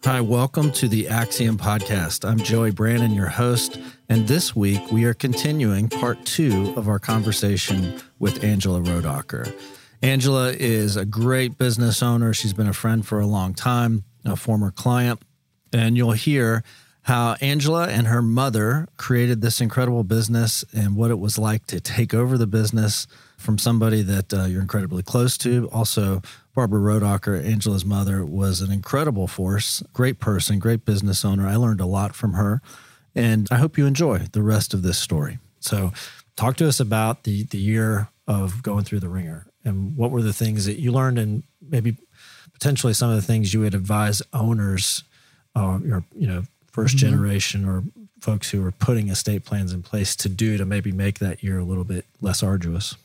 Hi, welcome to the Axiom Podcast. I'm Joey Brannon, your host, and this week we are continuing part 2 of our conversation with Angela Rodacher. Angela is a great business owner. She's been a friend for a long time, a former client, and you'll hear how Angela and her mother created this incredible business and what it was like to take over the business from somebody that you're incredibly close to. Also, Barbara Rodacher, Angela's mother, was an incredible force, great person, great business owner. I learned a lot from her, and I hope you enjoy the rest of this story. So talk to us about the year of going through the ringer, and what were the things that you learned, and maybe potentially some of the things you would advise owners, first generation or folks who are putting estate plans in place to do to maybe make that year a little bit less arduous.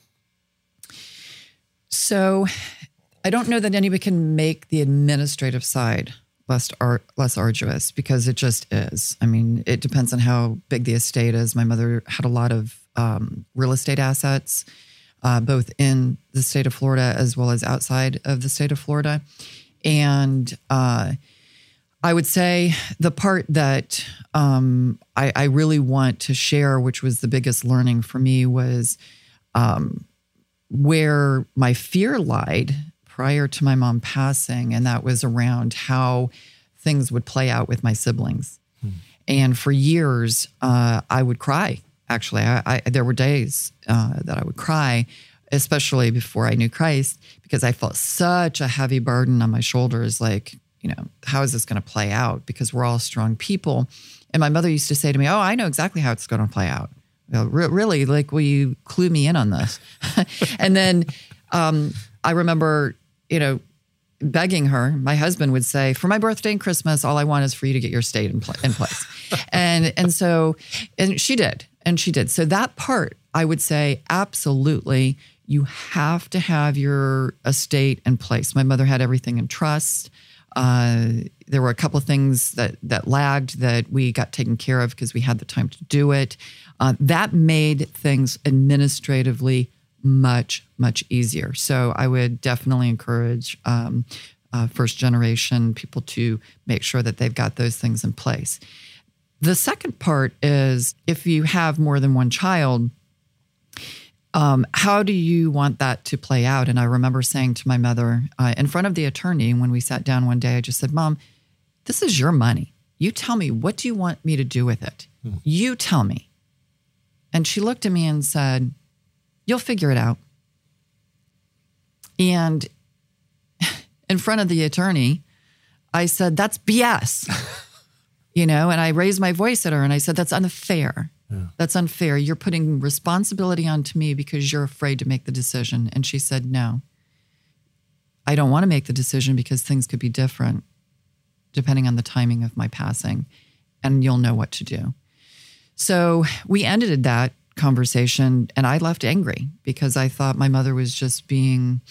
So I don't know that anybody can make the administrative side less arduous, because it just is. I mean, it depends on how big the estate is. My mother had a lot of real estate assets, both in the state of Florida as well as outside of the state of Florida. And I would say the part that I really want to share, which was the biggest learning for me, was where my fear lied prior to my mom passing, and that was around how things would play out with my siblings. And for years, I would cry. Actually, there were days that I would cry, especially before I knew Christ, because I felt such a heavy burden on my shoulders. Like, how is this going to play out? Because we're all strong people. And my mother used to say to me, "Oh, I know exactly how it's going to play out. Really? Like, will you clue me in on this?" And then I remember, begging her. My husband would say, "For my birthday and Christmas, all I want is for you to get your estate in place." and she did. So that part, I would say, absolutely, you have to have your estate in place. My mother had everything in trust. There were a couple of things that lagged that we got taken care of because we had the time to do it. That made things administratively much, much easier. So I would definitely encourage first generation people to make sure that they've got those things in place. The second part is, if you have more than one child, how do you want that to play out? And I remember saying to my mother in front of the attorney, when we sat down one day, I just said, "Mom, this is your money. You tell me, what do you want me to do with it? You tell me." And she looked at me and said, "You'll figure it out." And in front of the attorney, I said, "That's BS." And I raised my voice at her and I said, "That's unfair. Yeah. That's unfair. You're putting responsibility onto me because you're afraid to make the decision." And she said, "No, I don't want to make the decision because things could be different depending on the timing of my passing, and you'll know what to do." So we ended that conversation, and I left angry because I thought my mother was just being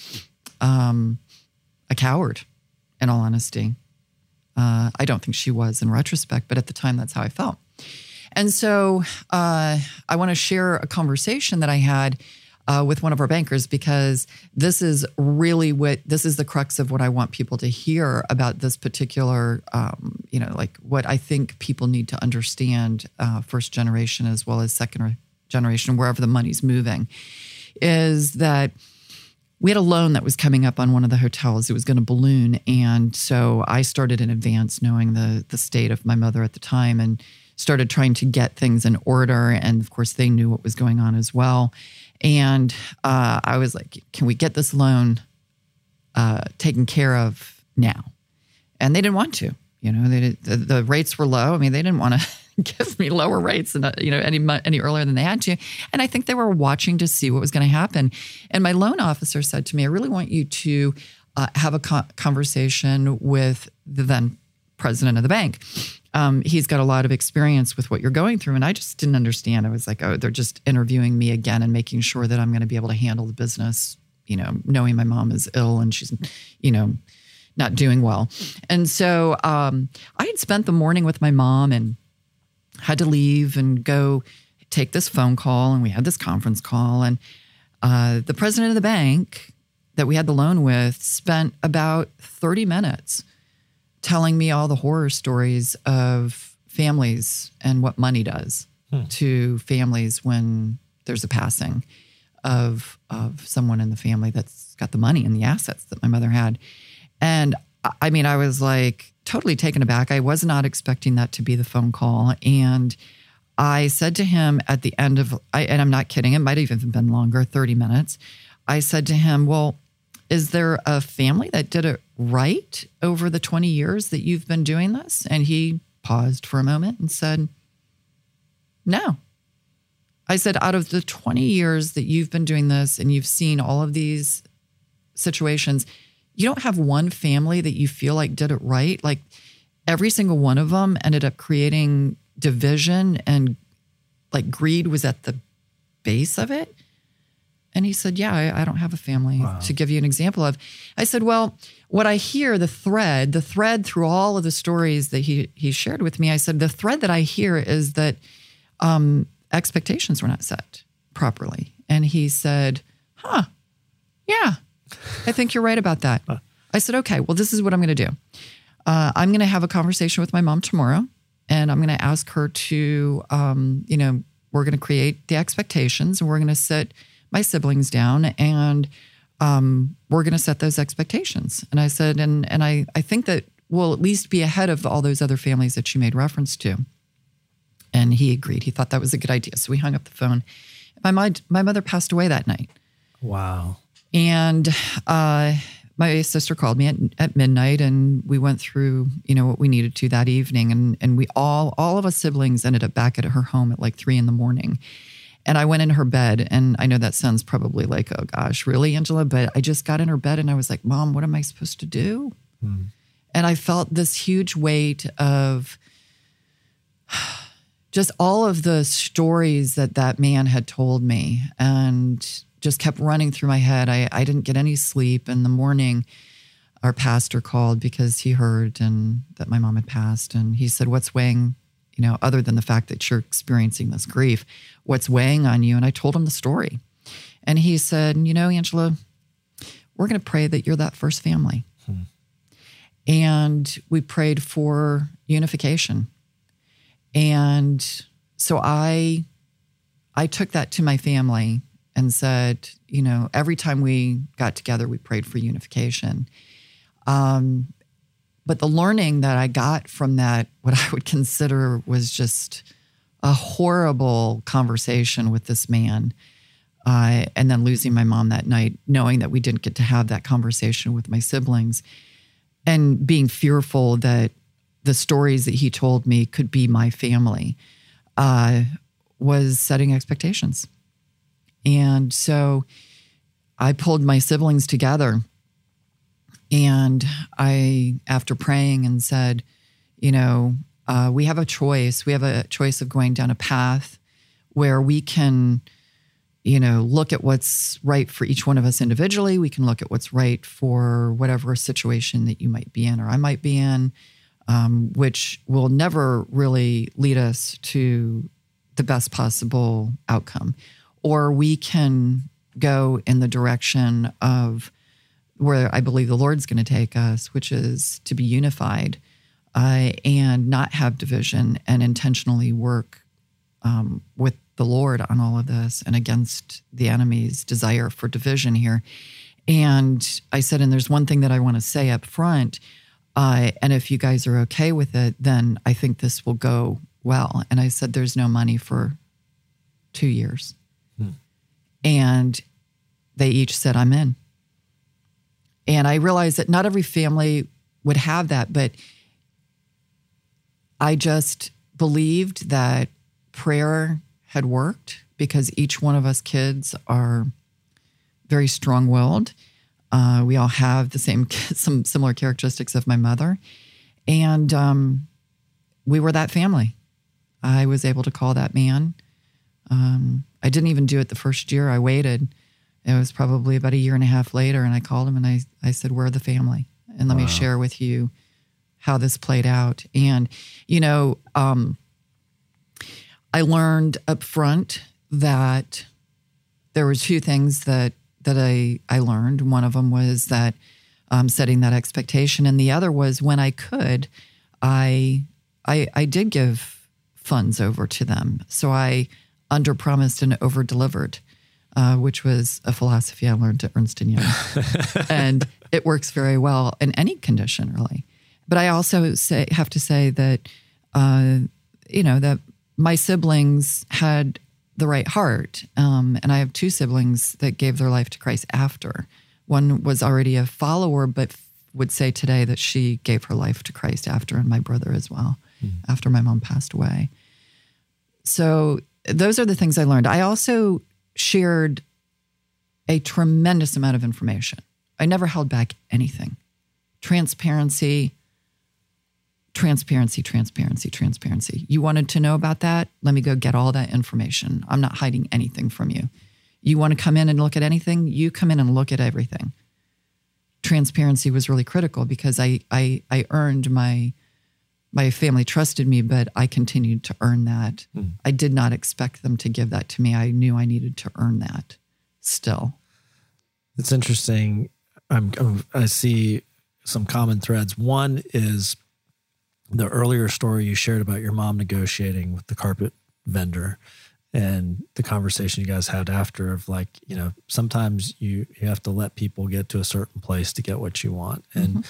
a coward, in all honesty. I don't think she was in retrospect, but at the time, that's how I felt. And so I want to share a conversation that I had with one of our bankers, because this is really this is the crux of what I want people to hear about this particular, like what I think people need to understand, first generation as well as second generation, wherever the money's moving, is that we had a loan that was coming up on one of the hotels. It was going to balloon. And so I started in advance, knowing the state of my mother at the time, and started trying to get things in order. And of course, they knew what was going on as well. And I was like, "Can we get this loan taken care of now?" And they didn't want to. The rates were low. I mean, they didn't want to give me lower rates and any earlier than they had to. And I think they were watching to see what was going to happen. And my loan officer said to me, "I really want you to have a conversation with the then president of the bank. He's got a lot of experience with what you're going through." And I just didn't understand. I was like, "Oh, they're just interviewing me again and making sure that I'm going to be able to handle the business, knowing my mom is ill and she's, not doing well." And so I had spent the morning with my mom and had to leave and go take this phone call. And we had this conference call. And the president of the bank that we had the loan with spent about 30 minutes telling me all the horror stories of families and what money does to families when there's a passing of someone in the family that's got the money and the assets that my mother had. And I mean, I was like totally taken aback. I was not expecting that to be the phone call. And I said to him at the end of, and I'm not kidding, it might have even been longer, 30 minutes. I said to him, well, is there a family that did it right over the 20 years that you've been doing this? And he paused for a moment and said, no. I said, out of the 20 years that you've been doing this and you've seen all of these situations, you don't have one family that you feel like did it right. Like every single one of them ended up creating division, and like greed was at the base of it. And he said, yeah, I don't have a family to give you an example of. I said, well, what I hear, the thread through all of the stories that he shared with me, I said, the thread that I hear is that expectations were not set properly. And he said, yeah, I think you're right about that. I said, okay, well, this is what I'm going to do. I'm going to have a conversation with my mom tomorrow, and I'm going to ask her to, we're going to create the expectations, and we're going to sit my siblings down, and we're going to set those expectations. And I said, and I think that we'll at least be ahead of all those other families that you made reference to. And he agreed. He thought that was a good idea. So we hung up the phone. My mother passed away that night. Wow. And my sister called me at midnight, and we went through, what we needed to that evening. And we all of us siblings ended up back at her home at like 3 a.m. And I went in her bed, and I know that sounds probably like, oh gosh, really, Angela? But I just got in her bed and I was like, Mom, what am I supposed to do? And I felt this huge weight of just all of the stories that man had told me, and just kept running through my head. I didn't get any sleep. In the morning, our pastor called because he heard and that my mom had passed. And he said, what's weighing, other than the fact that you're experiencing this grief, what's weighing on you? And I told him the story. And he said, Angela, we're going to pray that you're that first family. And we prayed for unification. And so I took that to my family and said, every time we got together, we prayed for unification. But the learning that I got from that, what I would consider was just a horrible conversation with this man, and then losing my mom that night, knowing that we didn't get to have that conversation with my siblings, and being fearful that the stories that he told me could be my family, was setting expectations. And so I pulled my siblings together, and after praying and said, we have a choice. We have a choice of going down a path where we can, look at what's right for each one of us individually. We can look at what's right for whatever situation that you might be in or I might be in, which will never really lead us to the best possible outcome. Or we can go in the direction of where I believe the Lord's going to take us, which is to be unified and not have division, and intentionally work with the Lord on all of this and against the enemy's desire for division here. And I said, and there's one thing that I want to say up front, and if you guys are okay with it, then I think this will go well. And I said, there's no money for 2 years. And they each said, I'm in. And I realized that not every family would have that, but I just believed that prayer had worked because each one of us kids are very strong-willed. We all have some similar characteristics of my mother. And we were that family. I was able to call that man. I didn't even do it the first year. I waited. It was probably about 1.5 years later, and I called him and I said, we're the family. And let me share with you how this played out. And, I learned up front that there were 2 things that I learned. One of them was that setting that expectation. And the other was when I could, I did give funds over to them. So I underpromised and overdelivered, which was a philosophy I learned at Ernst & Young. And it works very well in any condition, really. But I also have to say that, that my siblings had the right heart. And I have two siblings that gave their life to Christ after. One was already a follower, but would say today that she gave her life to Christ after, and my brother as well, after my mom passed away. So those are the things I learned. I also shared a tremendous amount of information. I never held back anything. Transparency. You wanted to know about that? Let me go get all that information. I'm not hiding anything from you. You want to come in and look at anything? You come in and look at everything. Transparency was really critical because I earned my family trusted me, but I continued to earn that. I did not expect them to give that to me. I knew I needed to earn that still. It's interesting. I see some common threads. One is the earlier story you shared about your mom negotiating with the carpet vendor and the conversation you guys had after of like, sometimes you have to let people get to a certain place to get what you want. And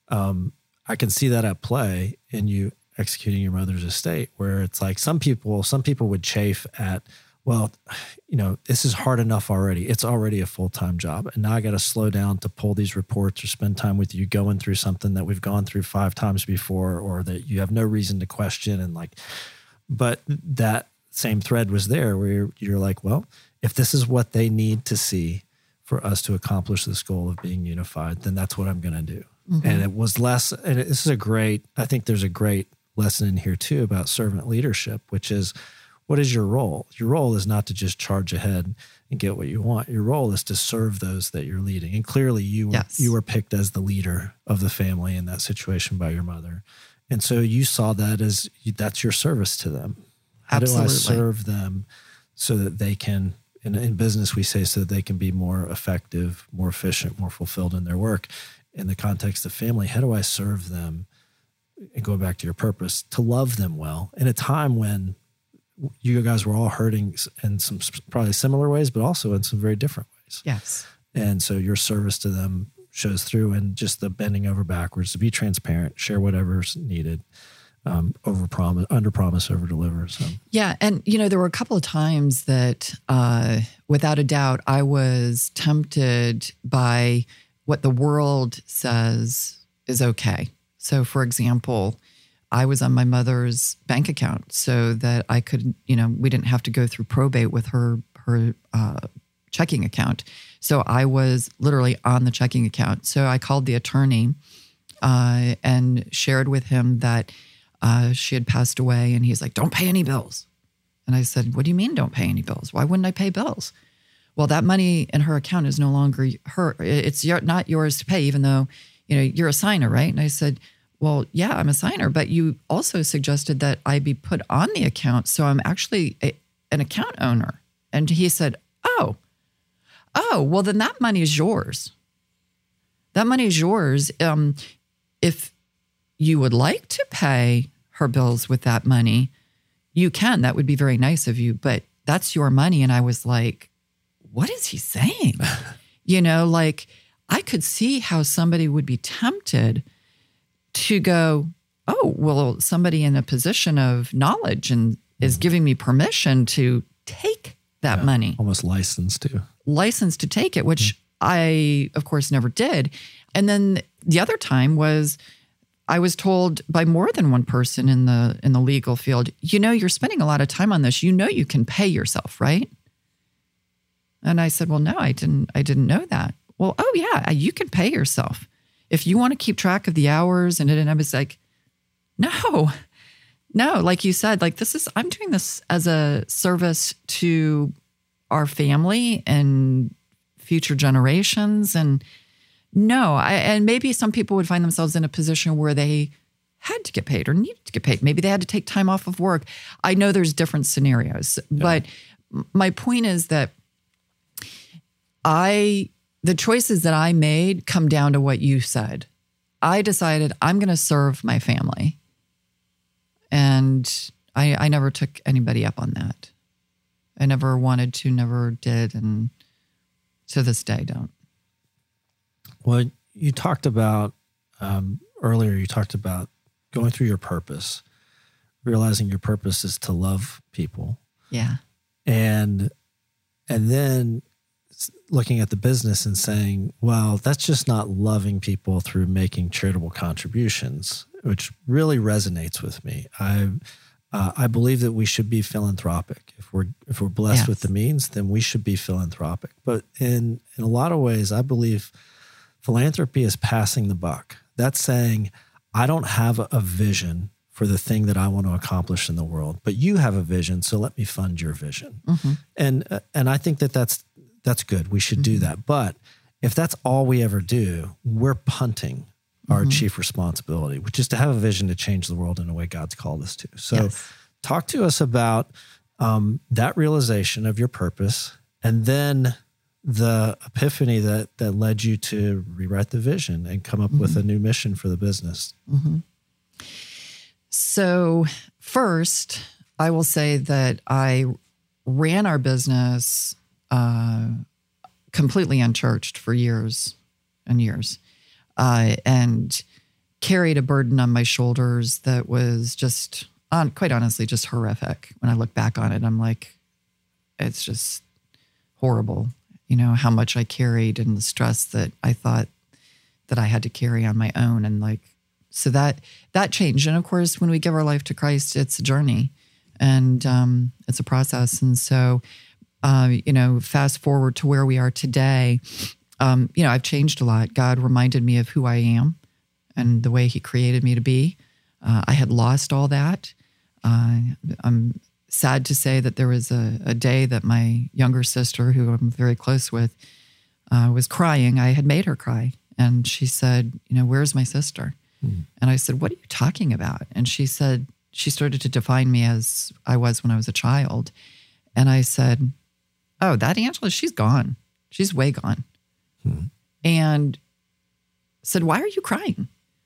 I can see that at play in you executing your mother's estate, where it's like some people would chafe at, well, this is hard enough already. It's already a full-time job. And now I got to slow down to pull these reports or spend time with you going through something that we've gone through 5 times before, or that you have no reason to question. And but that same thread was there where you're like, well, if this is what they need to see for us to accomplish this goal of being unified, then that's what I'm going to do. And it was less, and this is I think there's a great lesson in here too about servant leadership, which is, what is your role? Your role is not to just charge ahead and get what you want. Your role is to serve those that you're leading. And clearly you were picked as the leader of the family in that situation by your mother. And so you saw that as that's your service to them. How do I serve them so that they can, in business we say, so that they can be more effective, more efficient, more fulfilled in their work. In the context of family, how do I serve them, and go back to your purpose, to love them well in a time when you guys were all hurting in some probably similar ways, but also in some very different ways. Yes. And so your service to them shows through, and just the bending over backwards to be transparent, share whatever's needed, under promise, over deliver. So. Yeah. And, there were a couple of times that without a doubt, I was tempted by what the world says is okay. So for example, I was on my mother's bank account so that I could, we didn't have to go through probate with her checking account. So I was literally on the checking account. So I called the attorney and shared with him that she had passed away, and he's like, "Don't pay any bills." And I said, "What do you mean don't pay any bills? Why wouldn't I pay bills?" Well, that money in her account is no longer her. It's not yours to pay, even though, you're a signer, right? And I said, "Well, yeah, I'm a signer, but you also suggested that I be put on the account. So I'm actually an account owner." And he said, oh, well, then that money is yours. That money is yours. If you would like to pay her bills with that money, you can. That would be very nice of you, but that's your money. And I was like, what is he saying? I could see how somebody would be tempted to go, oh, well, somebody in a position of knowledge and is giving me permission to take that money. Almost licensed to take it, which I, of course, never did. And then the other time was I was told by more than one person in the legal field, you're spending a lot of time on this. You can pay yourself, right? And I said, well, no, I didn't know that. Well, oh yeah, you can pay yourself if you want to keep track of the hours. And I was like, no, like you said, I'm doing this as a service to our family and future generations. And and maybe some people would find themselves in a position where they had to get paid or needed to get paid. Maybe they had to take time off of work. I know there's different scenarios, but my point is that I the choices that I made come down to what you said. I decided I'm going to serve my family. And I never took anybody up on that. I never wanted to, never did, and to this day don't. Well, you talked about, earlier you talked about going through your purpose, realizing your purpose is to love people. Yeah. And then looking at the business and saying, well, that's just not loving people through making charitable contributions, which really resonates with me. I believe that we should be philanthropic. If we're blessed with the means, then we should be philanthropic. But in a lot of ways, I believe philanthropy is passing the buck. That's saying, I don't have a vision for the thing that I want to accomplish in the world, but you have a vision, so let me fund your vision. Mm-hmm. And I think that's good. We should do that. But if that's all we ever do, we're punting our chief responsibility, which is to have a vision to change the world in a way God's called us to. So talk to us about that realization of your purpose, and then the epiphany that led you to rewrite the vision and come up with a new mission for the business. Mm-hmm. So first, I will say that I ran our business completely unchurched for years and years, and carried a burden on my shoulders that was just, quite honestly, just horrific. When I look back on it, I'm like, it's just horrible, how much I carried and the stress that I thought that I had to carry on my own. And so that changed. And of course, when we give our life to Christ, it's a journey and it's a process. And so, fast forward to where we are today, I've changed a lot. God reminded me of who I am and the way he created me to be. I had lost all that. I'm sad to say that there was a day that my younger sister, who I'm very close with, was crying. I had made her cry. And she said, where's my sister? And I said, what are you talking about? And she said, she started to define me as I was when I was a child. And I said, oh, that Angela, she's gone. She's way gone. And said, why are you crying?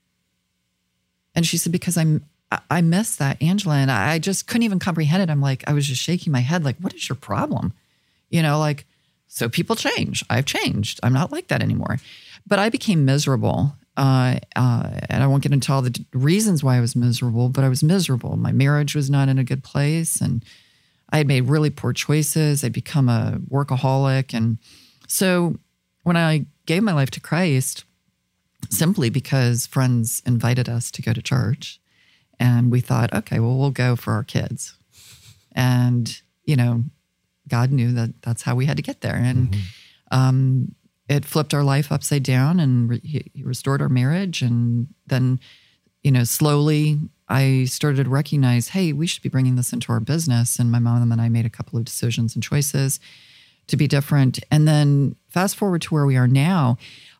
And she said, because I miss that Angela. And I just couldn't even comprehend it. I'm like, I was just shaking my head. Like, what is your problem? So people change. I've changed. I'm not like that anymore. But I became miserable. And I won't get into all the reasons why I was miserable, but I was miserable. My marriage was not in a good place. And I had made really poor choices. I'd become a workaholic. And so when I gave my life to Christ, simply because friends invited us to go to church, and we thought, okay, well, we'll go for our kids. And, God knew that that's how we had to get there. And it flipped our life upside down, and he restored our marriage. And then, slowly I started to recognize, hey, we should be bringing this into our business. And my mom and I made a couple of decisions and choices to be different. And then fast forward to where we are now,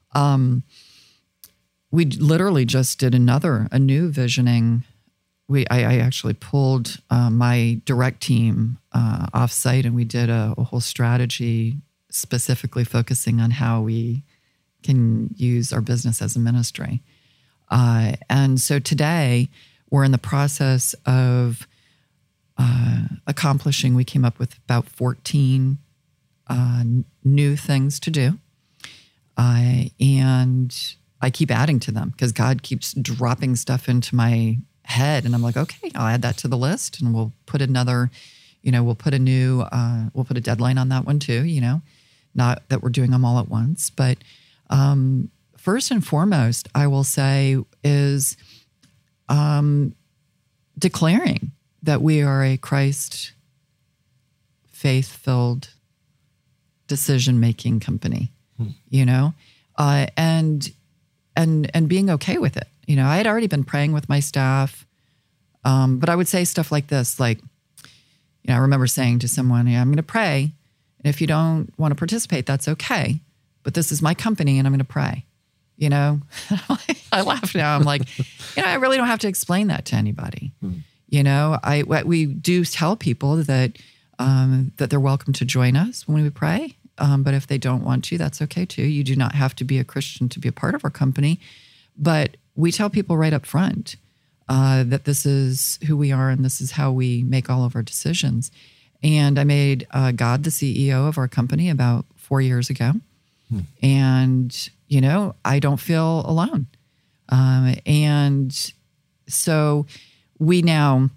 we literally just did a new visioning. I actually pulled my direct team off-site, and we did a whole strategy specifically focusing on how we can use our business as a ministry. And so today, we're in the process of accomplishing, we came up with about 14 new things to do. And I keep adding to them because God keeps dropping stuff into my head. And I'm like, okay, I'll add that to the list, and we'll put another, we'll put a deadline on that one too, not that we're doing them all at once. But first and foremost, I will say is declaring that we are a Christ faith-filled decision-making company, and being okay with it. I had already been praying with my staff, but I would say stuff like this, I remember saying to someone, I'm going to pray, and if you don't want to participate, that's okay, but this is my company and I'm going to pray, I laugh now. I'm like, I really don't have to explain that to anybody. We do tell people that they're welcome to join us when we pray, But if they don't want to, that's okay too. You do not have to be a Christian to be a part of our company. But we tell people right up front that this is who we are and this is how we make all of our decisions. And I made God the CEO of our company about 4 years ago. And, I don't feel alone. And so we now,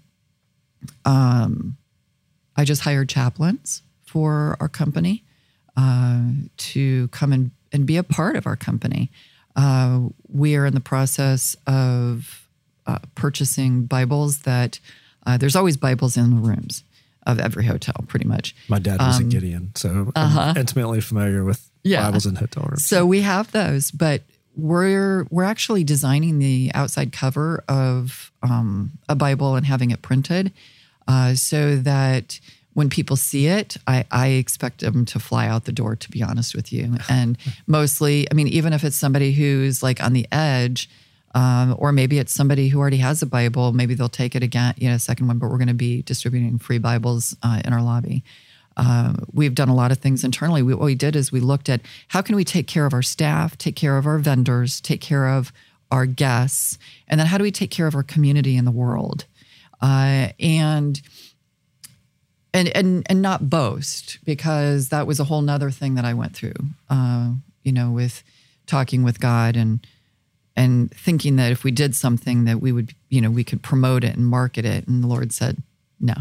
I just hired chaplains for our company to come and be a part of our company. We are in the process of purchasing Bibles that there's always Bibles in the rooms of every hotel, pretty much. My dad was a Gideon, so I'm intimately familiar with Bibles in hotel rooms. So we have those, but we're actually designing the outside cover of a Bible and having it printed so that when people see it, I expect them to fly out the door, to be honest with you. And mostly, even if it's somebody who's like on the edge, or maybe it's somebody who already has a Bible, maybe they'll take it again, a second one, but we're going to be distributing free Bibles in our lobby. We've done a lot of things internally. What we did is we looked at how can we take care of our staff, take care of our vendors, take care of our guests, and then how do we take care of our community in the world? And not boast, because that was a whole nother thing that I went through, with talking with God and thinking that if we did something that we would, we could promote it and market it. And the Lord said, no.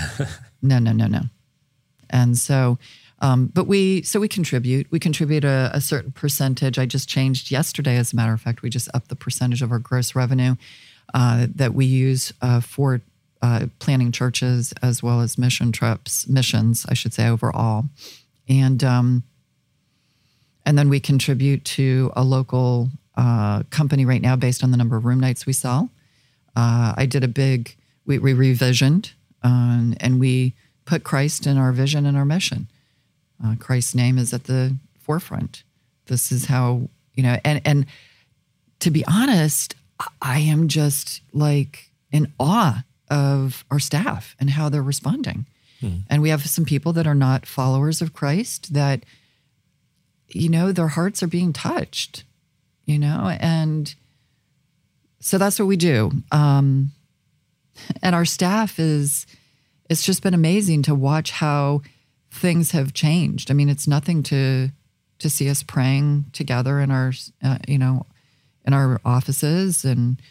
And so, but we contribute. We contribute a certain percentage. I just changed yesterday, as a matter of fact. We just upped the percentage of our gross revenue that we use for planning churches as well as missions, I should say, overall. And then we contribute to a local company right now based on the number of room nights we sell. I did we revisioned and we put Christ in our vision and our mission. Christ's name is at the forefront. This is how, and to be honest, I am just like in awe of our staff and how they're responding. And we have some people that are not followers of Christ that, their hearts are being touched, and so that's what we do. And our staff it's just been amazing to watch how things have changed. It's nothing to see us praying together in our, in our offices. And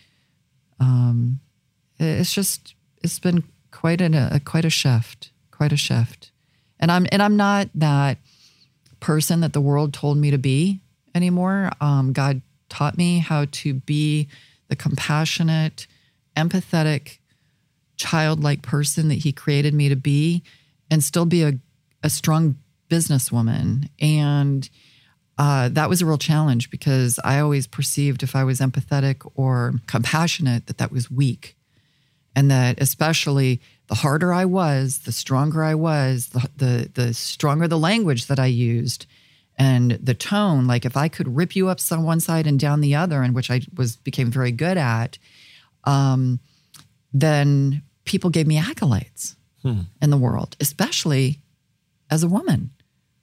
it's been quite a shift. And I'm not that person that the world told me to be anymore. God taught me how to be the compassionate, empathetic, childlike person that he created me to be, and still be a strong businesswoman. And that was a real challenge, because I always perceived if I was empathetic or compassionate that was weak. And that especially the harder I was, the stronger I was, the stronger the language that I used and the tone. Like if I could rip you up one side and down the other, and which I became very good at, then people gave me accolades in the world, especially as a woman.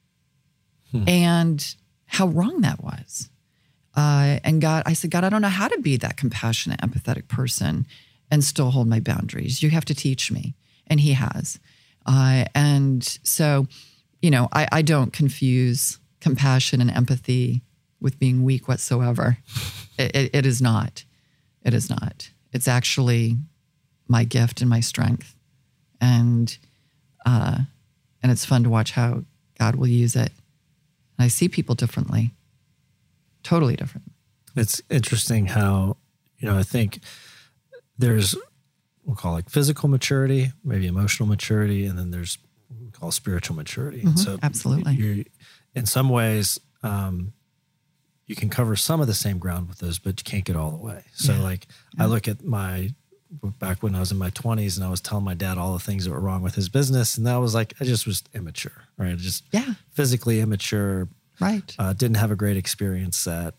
And how wrong that was. And I said, God, I don't know how to be that compassionate, empathetic person and still hold my boundaries. You have to teach me. And he has. And so, I don't confuse compassion and empathy with being weak whatsoever. It is not. It is not. It's actually my gift and my strength. And it's fun to watch how God will use it. And I see people differently, totally different. It's interesting how, I think there's, we'll call it physical maturity, maybe emotional maturity, and then there's what we call spiritual maturity. Mm-hmm, so absolutely. You're, in some ways, you can cover some of the same ground with those, but you can't get all the way. So I look at back when I was in my 20s and I was telling my dad all the things that were wrong with his business. And that was I just was immature, right? Just physically immature. Right. Didn't have a great experience set.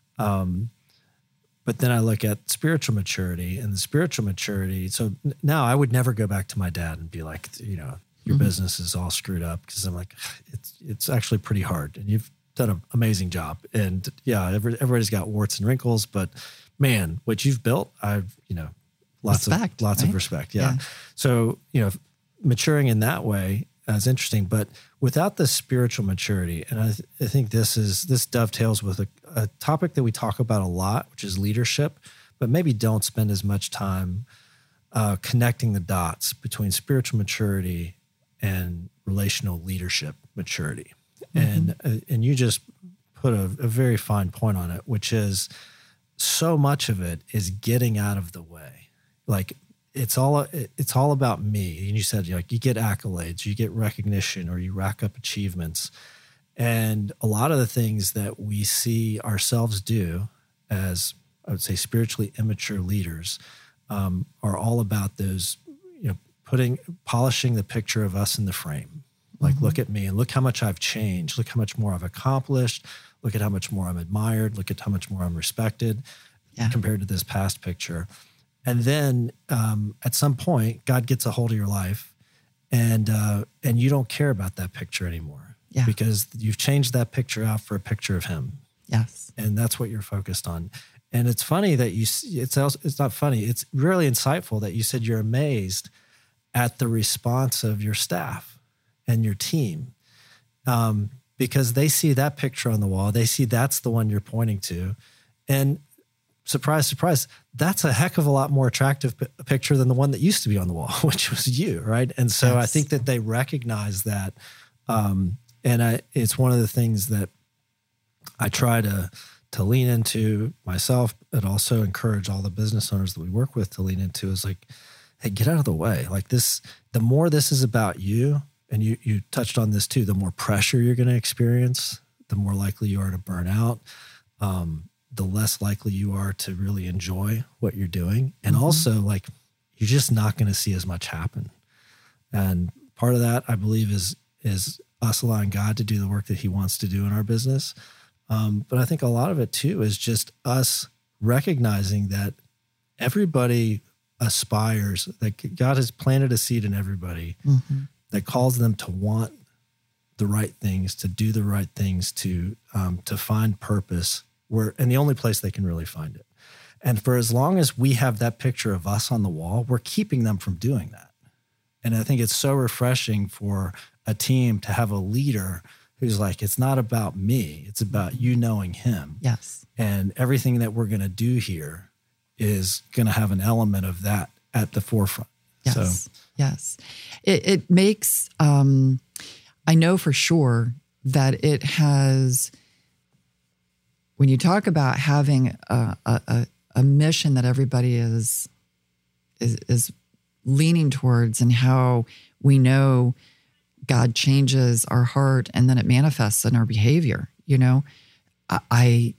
But then I look at spiritual maturity and the spiritual maturity. So now I would never go back to my dad and be like, your business is all screwed up, because I'm like, it's actually pretty hard, and you've done an amazing job. And yeah, everybody's got warts and wrinkles, but man, what you've built, lots of respect. Yeah. So, maturing in that way is interesting, but without the spiritual maturity, and I think this dovetails with a topic that we talk about a lot, which is leadership, but maybe don't spend as much time connecting the dots between spiritual maturity and relational leadership maturity. And you just put a very fine point on it, which is so much of it is getting out of the way. Like it's all about me. And you said, like, you get accolades, you get recognition, or you rack up achievements. And a lot of the things that we see ourselves do as, I would say, spiritually immature leaders are all about those, polishing the picture of us in the frame. Like, look at me and look how much I've changed. Look how much more I've accomplished. Look at how much more I'm admired. Look at how much more I'm respected compared to this past picture. And then at some point, God gets a hold of your life, and you don't care about that picture anymore because you've changed that picture out for a picture of Him. Yes. And that's what you're focused on. And it's funny that it's not funny. It's really insightful that you said you're amazed at the response of your staff and your team, because they see that picture on the wall. They see that's the one you're pointing to. And surprise, surprise, that's a heck of a lot more attractive picture than the one that used to be on the wall, which was you, right? And so I think that they recognize that. It's one of the things that I try to lean into myself, but also encourage all the business owners that we work with to lean into, is like, hey, get out of the way. Like this, the more this is about you, and you touched on this too, the more pressure you're going to experience, the more likely you are to burn out, the less likely you are to really enjoy what you're doing. And also, like, you're just not going to see as much happen. And part of that, I believe, is us allowing God to do the work that He wants to do in our business. But I think a lot of it too is just us recognizing that everybody aspires, that God has planted a seed in everybody that calls them to want the right things, to do the right things, to find purpose, and the only place they can really find it. And for as long as we have that picture of us on the wall, we're keeping them from doing that. And I think it's so refreshing for a team to have a leader who's like, it's not about me, it's about you knowing Him. Yes. And everything that we're going to do here is going to have an element of that at the forefront. Yes. So. Yes. It makes, I know for sure that it has, when you talk about having a mission that everybody is leaning towards, and how we know God changes our heart and then it manifests in our behavior. I've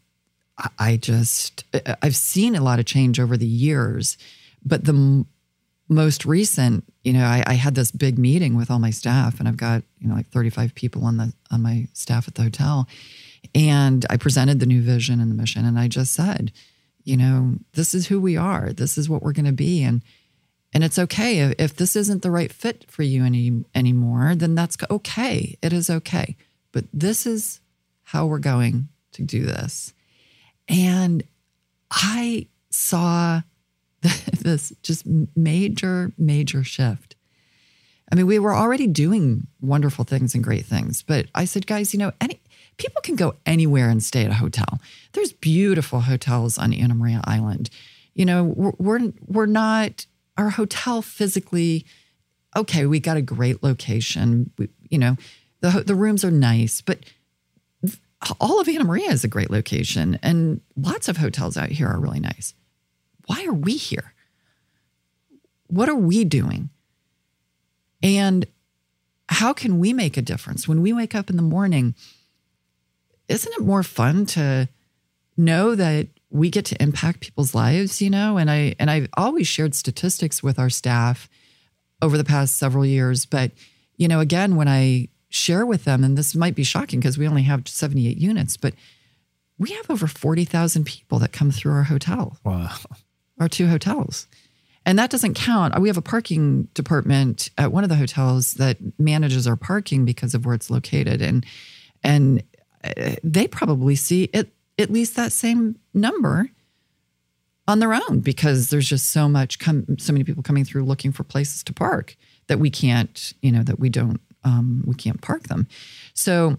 seen a lot of change over the years, but the most recent, I had this big meeting with all my staff, and I've got, like 35 people on my staff at the hotel. And I presented the new vision and the mission. And I just said, this is who we are. This is what we're going to be. And it's okay. If this isn't the right fit for you anymore, then that's okay. It is okay. But this is how we're going to do this. And I saw this just major, major shift. I mean, we were already doing wonderful things and great things, but I said, guys, people can go anywhere and stay at a hotel. There's beautiful hotels on Anna Maria Island. We're not, our hotel physically, okay, we got a great location. The rooms are nice, but all of Anna Maria is a great location, and lots of hotels out here are really nice. Why are we here? What are we doing? And how can we make a difference? When we wake up in the morning, isn't it more fun to know that we get to impact people's lives, And I've always shared statistics with our staff over the past several years. But, again, when I share with them, and this might be shocking because we only have 78 units, but we have over 40,000 people that come through our hotel. Wow. Our two hotels. And that doesn't count. We have a parking department at one of the hotels that manages our parking because of where it's located. And they probably see at least that same number on their own, because there's just so many people coming through looking for places to park that we can't, we can't park them. So,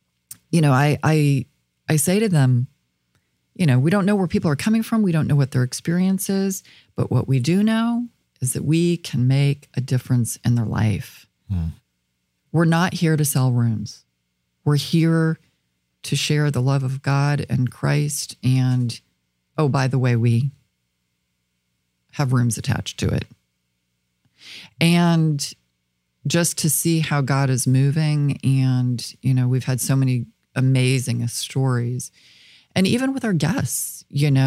I say to them, we don't know where people are coming from. We don't know what their experience is. But what we do know is that we can make a difference in their life. We're not here to sell rooms. We're here to share the love of God and Christ. And, oh, by the way, we have rooms attached to it. And just to see how God is moving. And, we've had so many amazing stories. And even with our guests,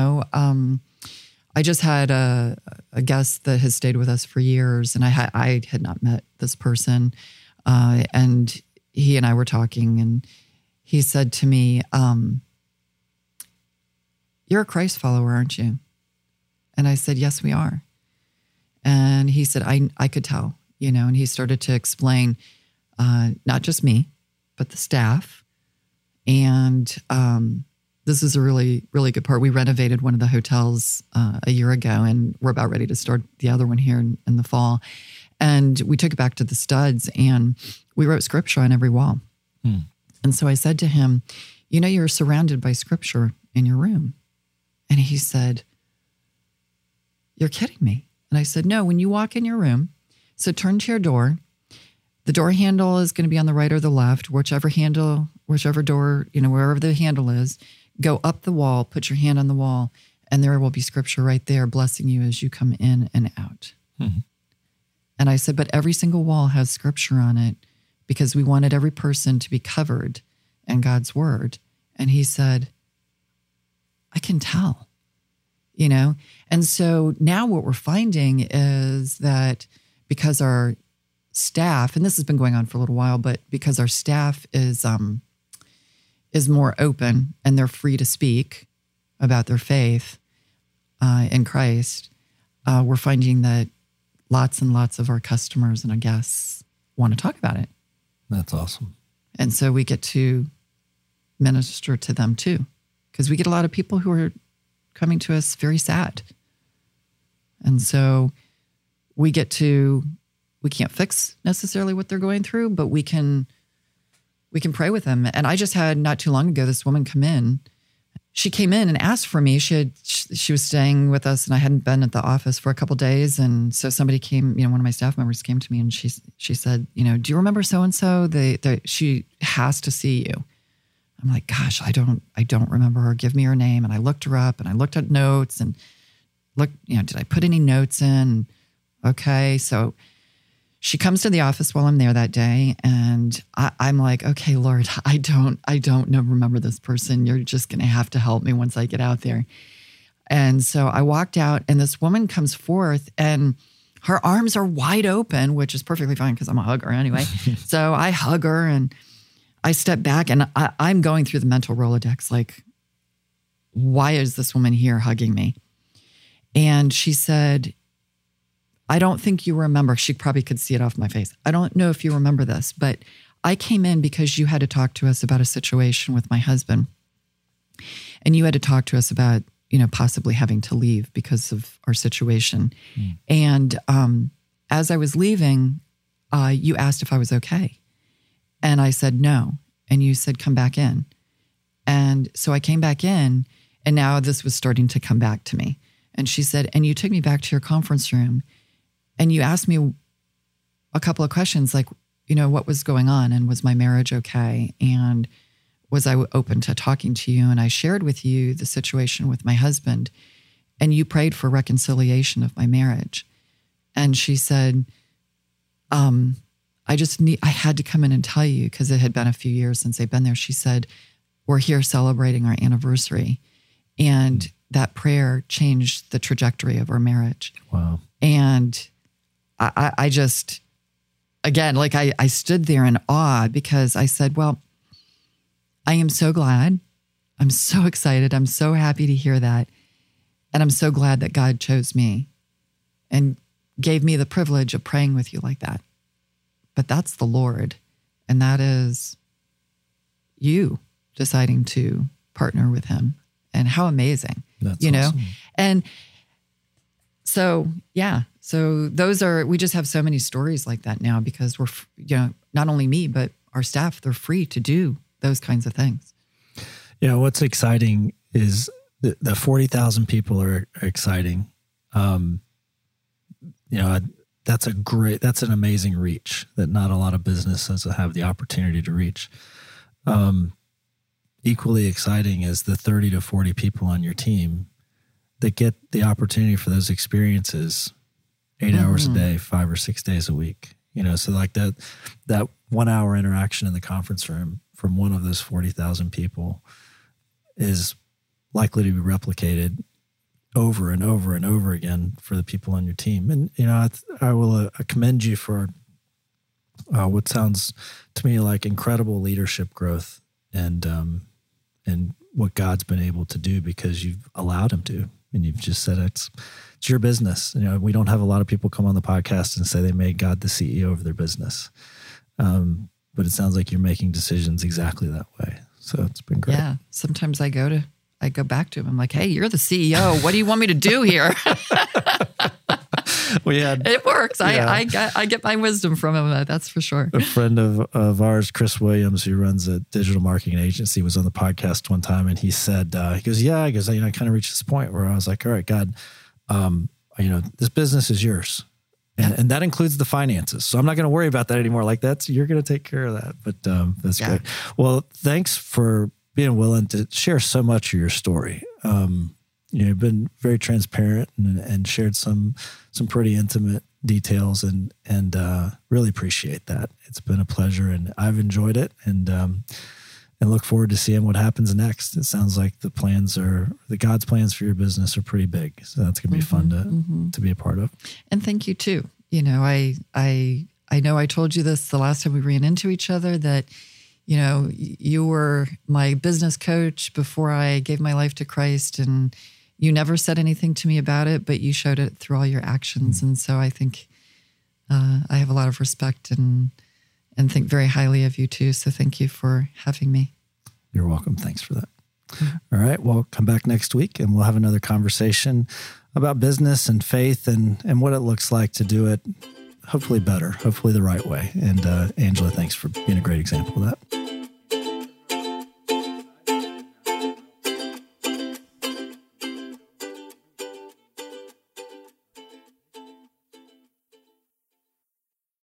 I just had a guest that has stayed with us for years, and I had not met this person. And he and I were talking, and he said to me, "You're a Christ follower, aren't you?" And I said, "Yes, we are." And he said, I could tell, and he started to explain, not just me, but the staff. And this is a really, really good part. We renovated one of the hotels a year ago, and we're about ready to start the other one here in the fall. And we took it back to the studs, and we wrote scripture on every wall. And so I said to him, you're surrounded by scripture in your room. And he said, "You're kidding me." And I said, "No, when you walk in your room, so turn to your door. The door handle is going to be on the right or the left, whichever door, wherever the handle is. Go up the wall, put your hand on the wall, and there will be scripture right there blessing you as you come in and out." And I said, "But every single wall has scripture on it because we wanted every person to be covered in God's word." And he said, "I can tell." And so now what we're finding is that because our staff, and this has been going on for a little while, but because our staff is more open and they're free to speak about their faith in Christ, we're finding that lots and lots of our customers and our guests want to talk about it. That's awesome. And so we get to minister to them too, because we get a lot of people who are coming to us very sad. And so we can't fix necessarily what they're going through, but we can pray with them. And I just had not too long ago, this woman come in. She came in and asked for me. She was staying with us, and I hadn't been at the office for a couple of days. And so somebody came, one of my staff members came to me, and she said, "Do you remember so-and-so? She has to see you." I'm like, "Gosh, I don't remember her. Give me her name." And I looked her up, and I looked at notes and looked, did I put any notes in? Okay. So she comes to the office while I'm there that day, and I'm like, "Okay, Lord, I don't remember this person. You're just going to have to help me once I get out there." And so I walked out, and this woman comes forth, and her arms are wide open, which is perfectly fine because I'm a hugger anyway. So I hug her, and I step back, and I'm going through the mental Rolodex, like, why is this woman here hugging me? And she said, "I don't think you remember." She probably could see it off my face. "I don't know if you remember this, but I came in because you had to talk to us about a situation with my husband. And you had to talk to us about, possibly having to leave because of our situation. And as I was leaving, you asked if I was okay. And I said, no. And you said, come back in. And so I came back in, and now this was starting to come back to me. And she said, and you took me back to your conference room, and you asked me a couple of questions like, what was going on? And was my marriage okay? And was I open to talking to you? And I shared with you the situation with my husband, and you prayed for reconciliation of my marriage. And she said, I had to come in and tell you, because it had been a few years since they'd been there. She said, we're here celebrating our anniversary. And that prayer changed the trajectory of our marriage. Wow. And I just, again, like I stood there in awe, because I said, well, I am so glad. I'm so excited. I'm so happy to hear that. And I'm so glad that God chose me. and gave me the privilege of praying with you like that. But that's the Lord. And that is you deciding to partner with him. And how amazing, That's you know? awesome. And so, yeah. So we just have so many stories like that now because we're, not only me, but our staff, they're free to do those kinds of things. Yeah. What's exciting is the 40,000 people are exciting. That's an amazing reach that not a lot of businesses have the opportunity to reach. Equally exciting is the 30 to 40 people on your team that get the opportunity for those experiences 8 hours a day, 5 or 6 days a week. So like that 1 hour interaction in the conference room from one of those 40,000 people is likely to be replicated over and over and over again for the people on your team. And, I will commend you for what sounds to me like incredible leadership growth and what God's been able to do because you've allowed him to. And you've just said it's your business. We don't have a lot of people come on the podcast and say they made God the CEO of their business. But it sounds like you're making decisions exactly that way. So it's been great. Yeah. Sometimes I go back to him. I'm like, hey, you're the CEO. What do you want me to do here? It works. Yeah. I get my wisdom from him. That's for sure. A friend of ours, Chris Williams, who runs a digital marketing agency, was on the podcast one time, and he said, I kind of reached this point where I was like, all right, God, this business is yours. And that includes the finances. So I'm not going to worry about that anymore. Like you're going to take care of that. But that's great. Well, thanks for being willing to share so much of your story. You've been very transparent and shared some pretty intimate details and really appreciate that. It's been a pleasure and I've enjoyed it and look forward to seeing what happens next. It sounds like the God's plans for your business are pretty big. So that's going to be fun to be a part of. And thank you too. I know I told you this the last time we ran into each other that, you were my business coach before I gave my life to Christ, and you never said anything to me about it, but you showed it through all your actions. And so I think I have a lot of respect and think very highly of you too. So thank you for having me. You're welcome. Thanks for that. All right. Well, come back next week and we'll have another conversation about business and faith and what it looks like to do it hopefully better, hopefully the right way. And Angela, thanks for being a great example of that.